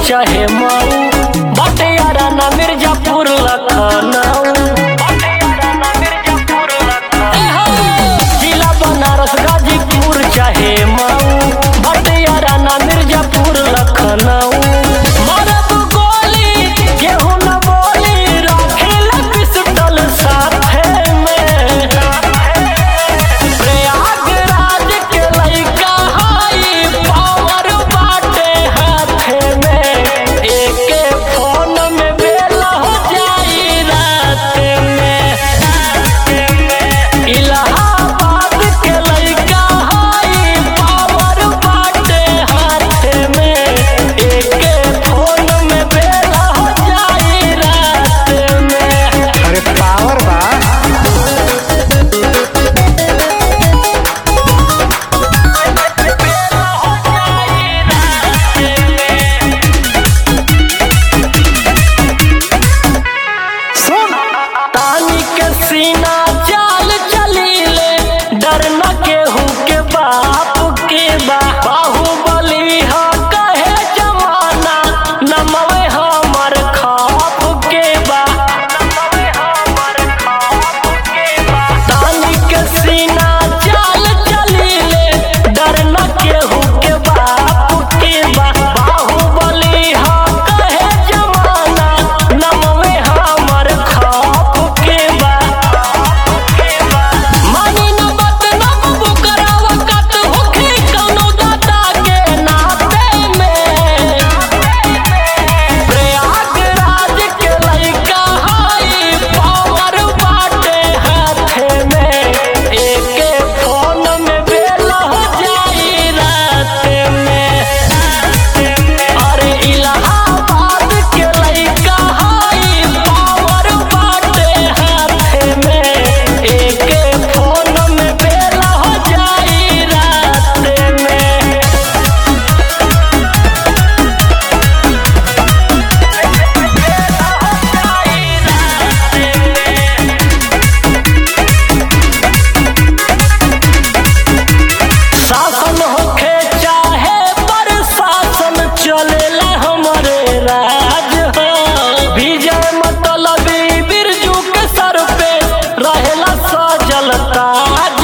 चाहे मऊ बटियारा ना मिर्जापुर लखनऊ जिला बनारस गाजीपुर चाहे मऊ बटियारा ना मिर्जापुर लखनऊ सीना चाल चलीले डर न केहू के बाप के बाहुबली हा कहे जमाना नमवे हमर खाप के तानी के सीना चाल चलीले डर न केहू के बाप के बाहुबली हा कहे जमाना नमवे हमर खाप के बिरजू के सर पे रहेला सजल ताज।